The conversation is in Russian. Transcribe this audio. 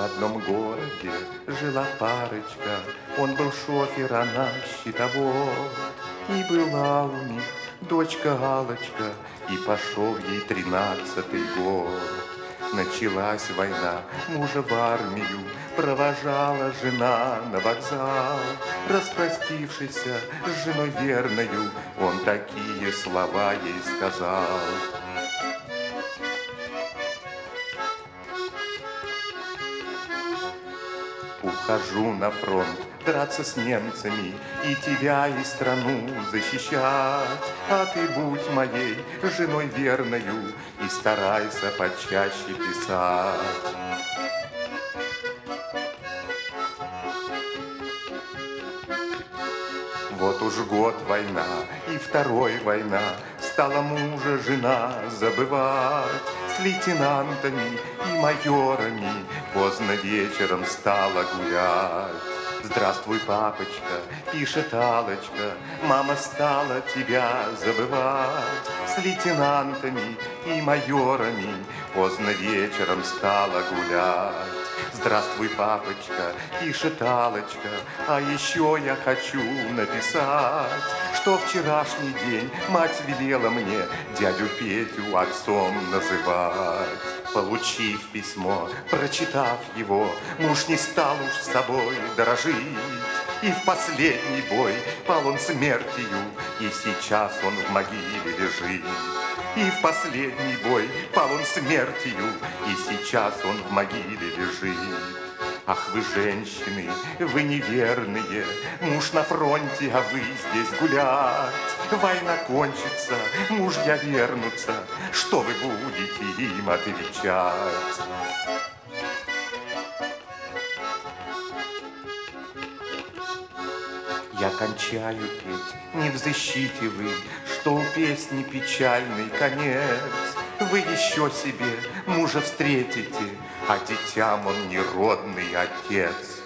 В одном городе жила парочка, он был шофер, она счетовод. И была у них дочка Алочка, и пошел ей 13-й год. Началась война, мужа в армию провожала жена на вокзал. Распростившийся с женой верною, он такие слова ей сказал. Ухожу на фронт драться с немцами и тебя, и страну защищать. А ты будь моей женой верною и старайся почаще писать. Вот уж год война и второй война, стала мужа жена забывать. С лейтенантами и майорами поздно вечером стала гулять. Здравствуй, папочка, пишет Алочка, мама стала тебя забывать. С лейтенантами и майорами поздно вечером стала гулять. Здравствуй, папочка, пишет Алочка, а еще я хочу написать, что вчерашний день мать велела мне дядю Петю отцом называть. Получив письмо, прочитав его, муж не стал уж с собой дорожить. И в последний бой пал он смертью, и сейчас он в могиле лежит. И в последний бой пал он смертью, и сейчас он в могиле лежит. Ах, вы, женщины, вы неверные, муж на фронте, а вы здесь гулять. Война кончится, мужья вернутся, что вы будете им отвечать? Я кончаю петь, не взыщите вы, что у песни печальный конец. Вы еще себе мужа встретите, а детям он неродный отец.